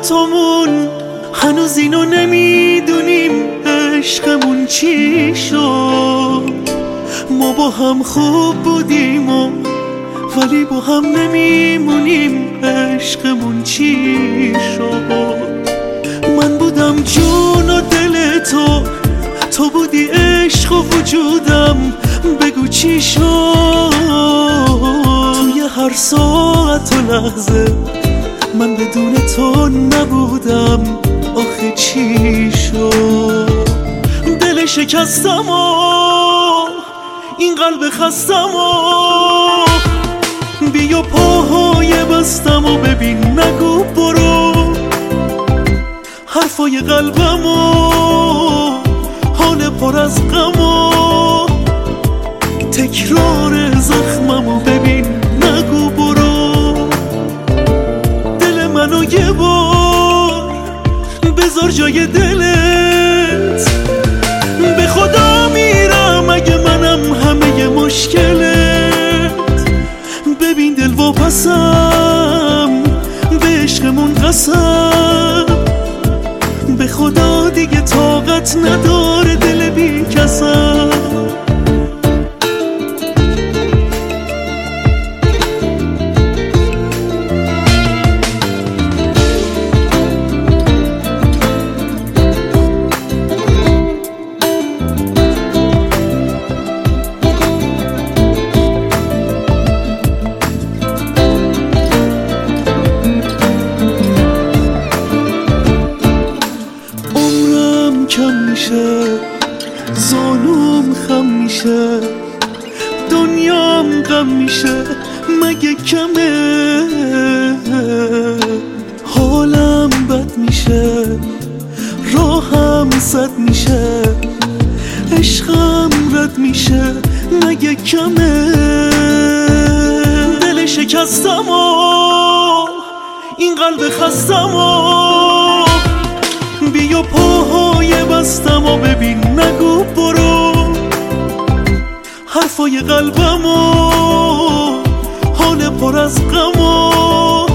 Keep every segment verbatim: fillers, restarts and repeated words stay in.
دوتامون هنوز اینو نمیدونیم عشقمون چی شد. ما با هم خوب بودیم و ولی با هم نمیمونیم عشقمون چی شد. من بودم جون و دل تو، تو بودی عشق و وجودم، بگو چی شد. توی هر ساعت و لحظه من بدون تو نبودم، آخه چی شد. دل شکستم و این قلب خستم و بیا پاهای بستم و ببین نگو برو. حرفای قلبم و حال پر از غم و تکرار زخمم و ببین نگو برو. دل منو یه بار بذار جای دلت، به خدا میرم اگه منم همه مشکلت. ببین دل واپسم به عشقمون قسم، به خدا دیگه طاقت نداره دل بی کسم. کم میشه زانوم خم میشه، دنیام غم میشه مگه کمه. حالم بد میشه راهم صد میشه، عشقم رد میشه مگه کمه. دل شکستم و این قلب خستم و بیا پاهای بستم و ببین نگو برو. حرفای قلبم و حال پر از غم و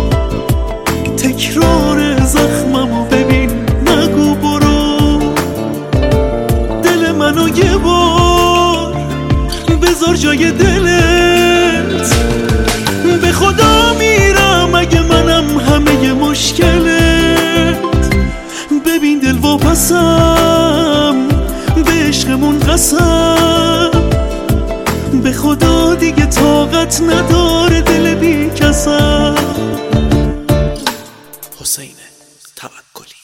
تکرار زخمم و ببین نگو برو. دل منو یه بار بذار جای دلت، به خدا میرم اگه منم همه مشکلت. ببین دل واپسم به عشقمون قسم، به خدا دیگه طاقت نداره دل بی کسم. حسین توکلی.